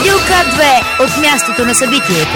Радио К2 от мястото на събитието.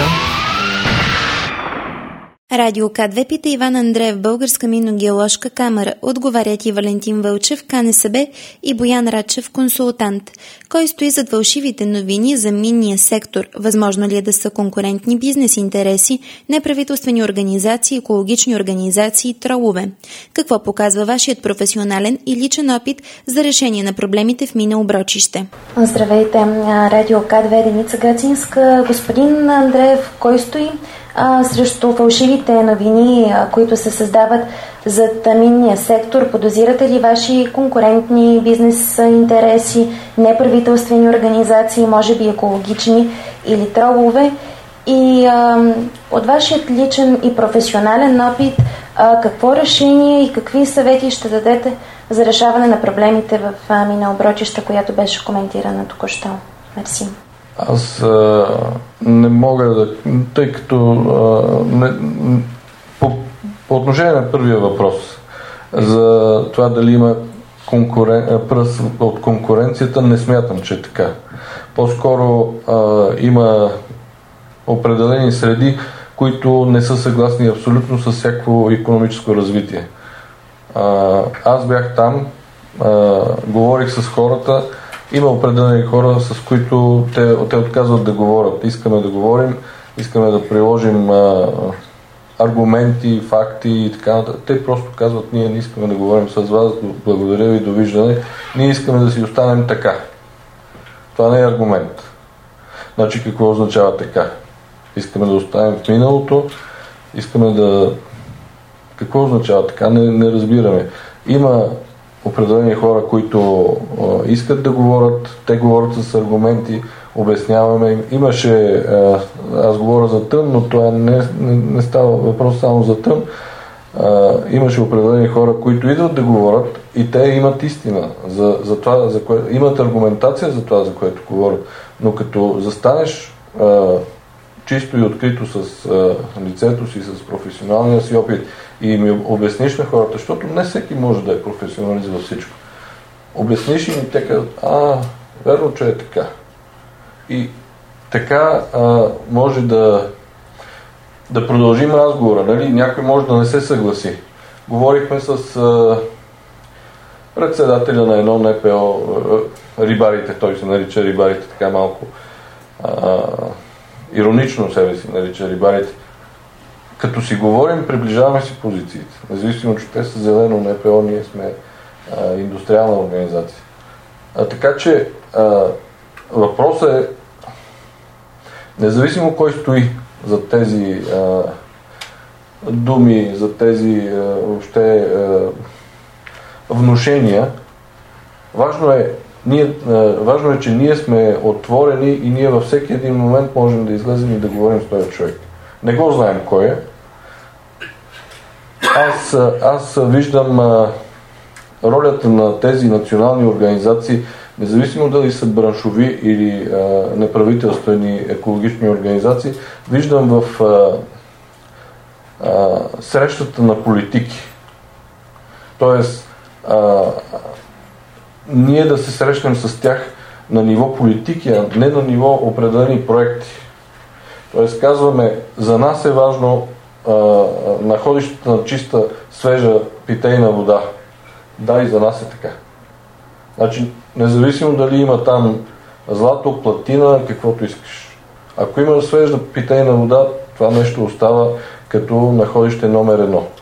Радио К2 пита Иван Андреев, Българска минно-геоложка камара. Отговарят и Валентин Вълчев, КНСБ, и Боян Рачев, консултант. Кой стои зад фалшивите новини за минния сектор? Възможно ли е да са конкурентни бизнес интереси, неправителствени организации, екологични организации, тролове? Какво показва вашият професионален и личен опит за решение на проблемите в мина Оброчище? Здравейте, Радио К2, Деница Гацинска. Господин Андреев, кой стои срещу фалшивите новини, които се създават зад минния сектор? Подозирате ли ваши конкурентни бизнес интереси, неправителствени организации, може би екологични или тролове? И от вашият личен и професионален опит, какво решение и какви съвети ще дадете за решаване на проблемите в мина Оброчище, която беше коментирана току-що? Мерси. Аз не мога да... Тъй като по отношение на първия въпрос за това дали има пръст от конкуренцията, не смятам, че е така. По-скоро има определени среди, които не са съгласни абсолютно с всяко икономическо развитие. Аз бях там, говорих с хората. Има определени хора, с които те отказват да говорят. Искаме да говорим, искаме да приложим аргументи, факти и така нататък. Те просто казват: ние не искаме да говорим с вас, благодаря ви, довиждане. Ние искаме да си останем така. Това не е аргумент. Значи какво означава така? Искаме да останем в миналото, искаме да... Какво означава така? Не разбираме. Има определени хора, които искат да говорят, те говорят с аргументи, обясняваме им. Имаше, аз говоря за тъм, но това не става въпрос само за тъм. Имаше определени хора, които идват да говорят и те имат истина за това, имат аргументация за това, за което говорят. Но като застанеш чисто и открито с лицето си, с професионалния си опит и ми обясниш на хората, защото не всеки може да е професионалист във всичко. Обясниш им и те казват: верно, че е така. И така може да продължим разговора. Нали? Някой може да не се съгласи. Говорихме с председателя на едно НПО, рибарите, той се нарича рибарите, така малко иронично себе си нарича рибарите. Като си говорим, приближаваме си позициите. Независимо, че те са зелено НПО, ние сме индустриална организация. Така че въпросът е, независимо кой стои за тези думи, за тези въобще внушения, важно е, че ние сме отворени и ние във всеки един момент можем да излезем и да говорим с този човек. Не го знаем кой е. Аз виждам ролята на тези национални организации, независимо дали са браншови или неправителствени екологични организации, виждам в срещата на политики. Тоест, ние да се срещнем с тях на ниво политики, а не на ниво определени проекти. Тоест казваме: за нас е важно находището на чиста, свежа питейна вода. Да, и за нас е така. Значи, независимо дали има там злато, платина, каквото искаш. Ако има свежа питейна вода, това нещо остава като находище номер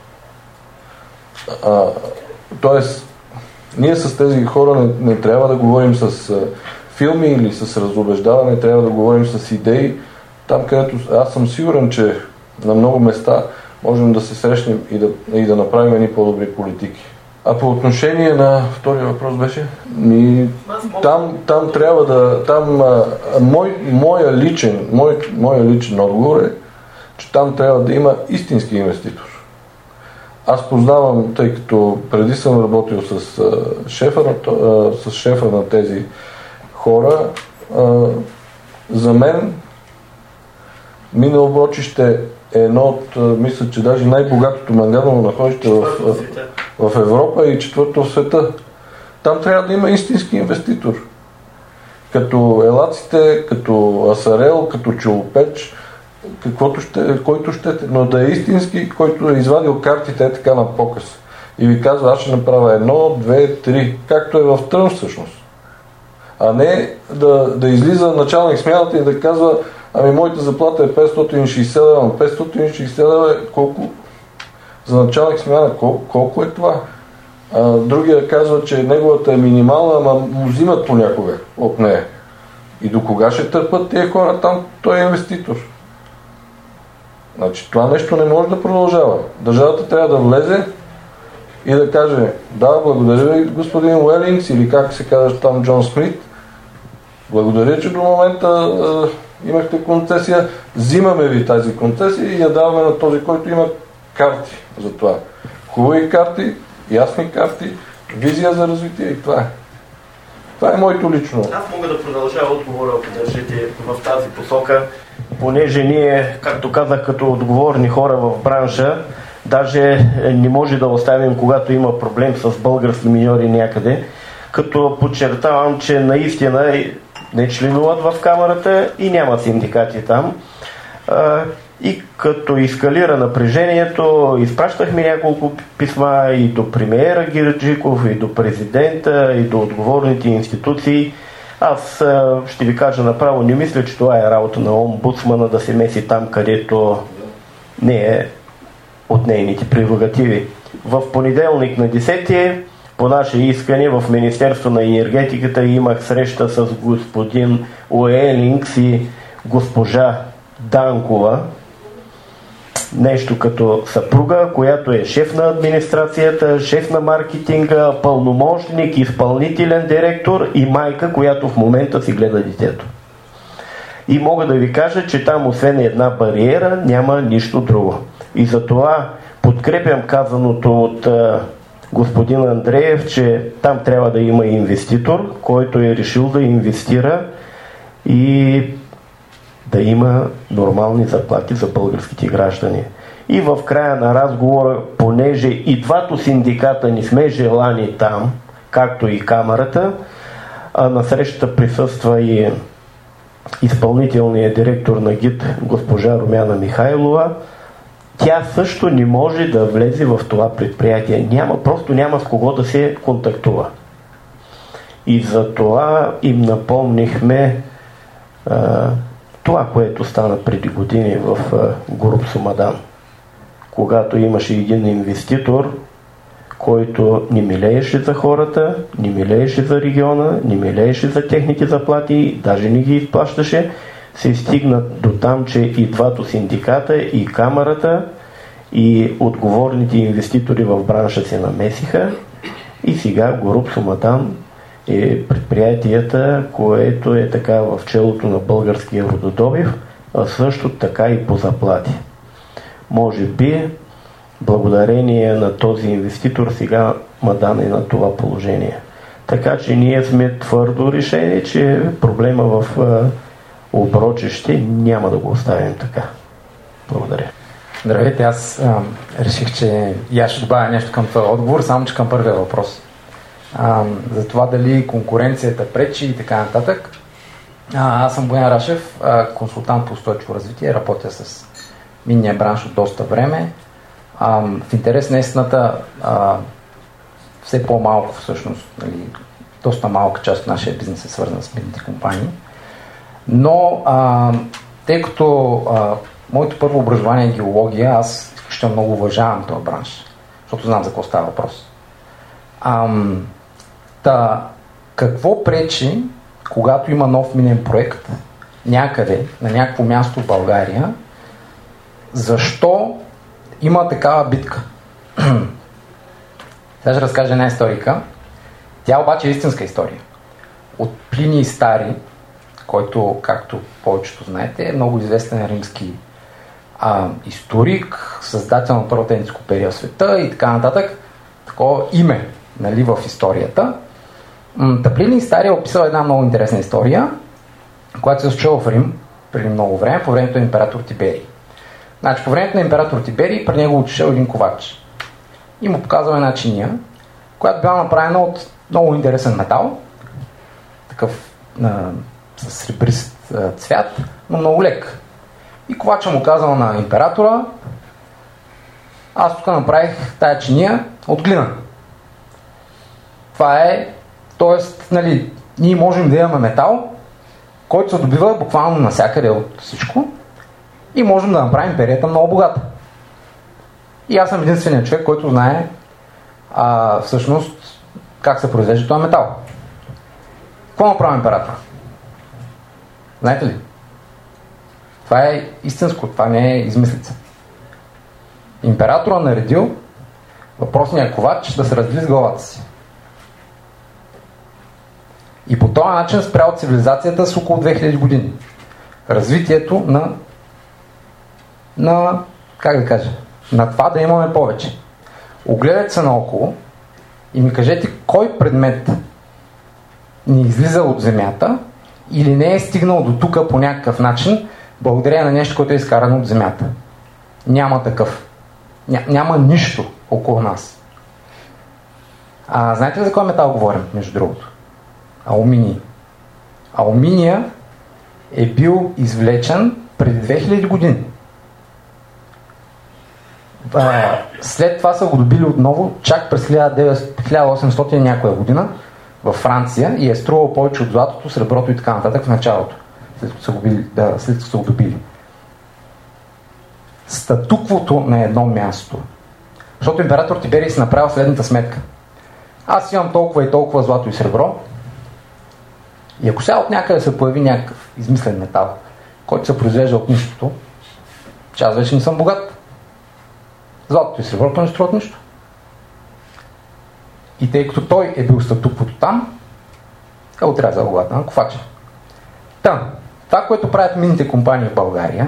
1. Тоест, ние с тези хора не трябва да говорим с филми или с разубеждаване, трябва да говорим с идеи, там където аз съм сигурен, че на много места можем да се срещнем и да направим едни по-добри политики. А по отношение на втория въпрос беше, там трябва да... Моя личен отговор е, че там трябва да има истински инвеститор. Аз познавам, тъй като преди съм работил с шефа на тези хора, за мен мина Оброчище е едно от, мисля, че даже най-богатото манганово находище в Европа и четвърто в света. Там трябва да има истински инвеститор. като елаците, като асарел, като чулпеч, който щете, но да е истински, който е извадил картите така на показ. И ви казва, аз ще направя 1, 2, 3, както е в Трън всъщност. А не да излиза началник смяната и да казва, ами моята заплата е 560 лева, 560 лева колко? За началник смяна колко е това? Другия казва, че неговата е минимална, ама му взимат понякога от нея. И до кога ще търпат тия хора там? Той е инвеститор. Значи това нещо не може да продължава. Държавата трябва да влезе и да каже, да, благодаря ви, господин Уелингс, или как се казва там Джон Смит, благодаря, че до момента имахте концесия, взимаме ви тази концесия и я даваме на този, който има карти за това. Хубави карти, ясни карти, визия за развитие и това е. Това е моето лично. Аз мога да продължа отговора, ако държите в тази посока, понеже ние, както казах, като отговорни хора в бранша, даже не може да оставим, когато има проблем с български миньори някъде, като подчертавам, че наистина не членуват в камерата и няма синдикати там. И като ескалира напрежението, изпращахме няколко писма и до премиера Герджиков, и до президента, и до отговорните институции. Аз ще ви кажа направо, не мисля, че това е работа на омбудсмана да се меси там, където не е от нейните прерогативи. В понеделник на 10 по наше искане в Министерство на енергетиката имах среща с господин Уелингс и госпожа Данкова, нещо като съпруга, която е шеф на администрацията, шеф на маркетинга, пълномощник, изпълнителен директор и майка, която в момента си гледа детето. И мога да ви кажа, че там освен една бариера няма нищо друго. И затова подкрепям казаното от господин Андреев, че там трябва да има инвеститор, който е решил да инвестира и да има нормални заплати за българските граждани. И в края на разговора, понеже и двата синдиката не сме желани там, както и камерата, на срещата присъства и изпълнителният директор на ГИТ госпожа Румяна Михайлова, тя също не може да влезе в това предприятие. Просто няма с кого да се контактува. И за това им напомнихме това, което стана преди години в Горубсо Мадан, когато имаше един инвеститор, който не милееше за хората, не милееше за региона, не милееше за техните заплати, даже не ги изплащаше, се стигна до там, че и двата синдиката, и камерата, и отговорните инвеститори в бранша се намесиха и сега Горубсо Мадан е предприятията, което е така в челото на българския рододобив, а също така и по заплати. Може би, благодарение на този инвеститор, сега Мадан е на това положение. Така че ние сме твърдо решени, че проблема в Оброчище няма да го оставим така. Благодаря. Здравейте, аз реших, че и аз ще добавя нещо към този отговор, само че към първия въпрос. За това дали конкуренцията пречи и така нататък. Аз съм Боян Рашев, консултант по устойчиво развитие, работя с минния бранш от доста време. В интерес на истината, все по-малко всъщност, доста малка част от нашия бизнес е свързана с минните компании. Но тъй като моето първо образование е геология, аз изключително много уважавам този бранш, защото знам за какво става въпрос. Какво пречи, когато има нов минен проект някъде, на някакво място в България, защо има такава битка? Сега ще разкажа една историка. Тя обаче е истинска история. От Плиний Стари, който, както повечето знаете, е много известен римски историк, създател на първата енциклопедия в света и така нататък. Такова име, в историята. Плиний Стари е описал една много интересна история, която се случила в Рим преди много време, по времето на император Тиберий. Значи, по времето на император Тиберий при него отишъл един ковач и му показал една чиния, която била направена от много интересен метал, такъв с сребрист цвят, но много лек. И ковача му казал на императора: аз тук направих тая чиния от глина. Това е, т.е. ние можем да имаме метал, който се добива буквално навсякъде от всичко и можем да направим перията много богата. И аз съм единственият човек, който знае всъщност как се произвежда този метал. Какво направи император? Знаете ли? Това е истинско, това не е измислица. Императора наредил въпросния ковач да се раздели с главата си. И по този начин спрял цивилизацията с около 2000 години. Развитието на как да кажа, на това да имаме повече. Огледайте се наоколо и ми кажете кой предмет ни излиза от земята или не е стигнал до тук по някакъв начин, благодарение на нещо, което е изкарано от земята. Няма такъв. Няма нищо около нас. Знаете ли за кой метал говорим, между другото? Алуминий. Алуминия е бил извлечен преди 2000 години. След това са го добили отново, чак през 1800 някоя година във Франция и е струвал повече от златото, среброто и така нататък в началото, след като са го добили. Статуквото на едно място. Защото император Тиберий си направил следната сметка. Аз имам толкова и толкова злато и сребро и ако сега от някъде се появи някакъв измислен метал, който се произвежда от нищото, че аз вече не съм богат. Златото и среброто не струват нищо. И тъй като той е бил статуквото там, е отрязал главата на ковача. Това, което правят минните компании в България,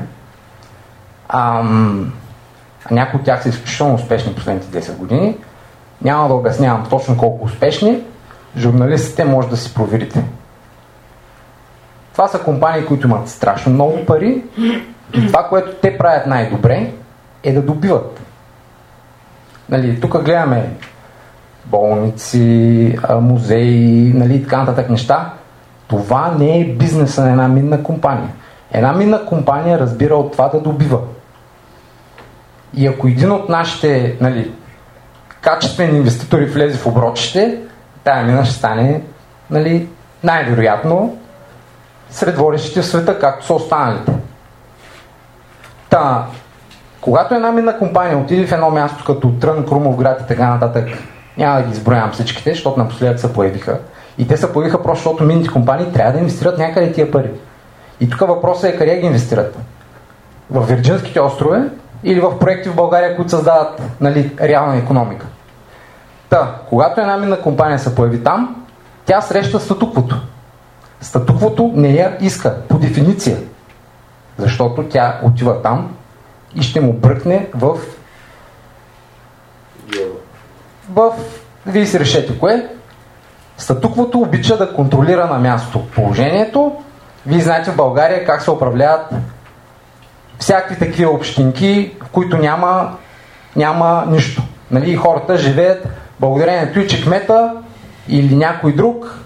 някои от тях са изключително успешни последните 10 години. Няма да обяснявам точно колко успешни. Журналистите може да си проверите. Това са компании, които имат страшно много пари и това, което те правят най-добре, е да добиват. Тук гледаме болници, музеи, така нататък неща. Това не е бизнеса на една минна компания. Една минна компания разбира от това да добива. И ако един от нашите качествени инвеститори влезе в оброчите, тая мина ще стане най-вероятно сред водещите в света, както са останалите. Когато една минна компания отиде в едно място като Трън, Крумовград и така нататък, няма да ги изброявам всичките, защото напоследък се появиха. И те се появиха просто, защото минните компании трябва да инвестират някъде тия пари. И тук въпросът е къде ги инвестират. В Вирджинските острови или в проекти в България, които създават реална икономика. Когато една минна компания се появи там, тя среща статуквото. Статуквото не я иска, по дефиниция. Защото тя отива там и ще му бръкне вие си решете кое. Статуквото обича да контролира на място положението. Вие знаете в България как се управляват всякакви такива общинки, в които няма нищо. И хората живеят благодарението и че кмета или някой друг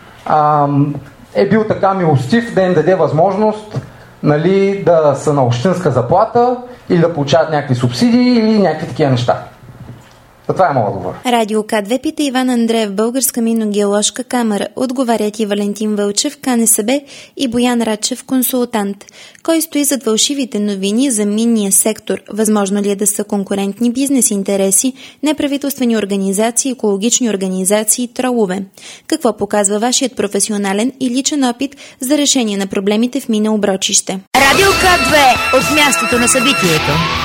е бил така милостив да им даде възможност да са на общинска заплата или да получават някакви субсидии или някакви такива неща. Това е моят отговор. Радио К2 пита Иван Андреев, Българска минно-геоложка камара. Отговарят и Валентин Вълчев, КНСБ, и Боян Рачев, консултант. Кой стои зад фалшивите новини за минния сектор? Възможно ли е да са конкурентни бизнес интереси, неправителствени организации, екологични организации, тролове? Какво показва вашият професионален и личен опит за решение на проблемите в минно оброчище? Радио К2 от мястото на събитието.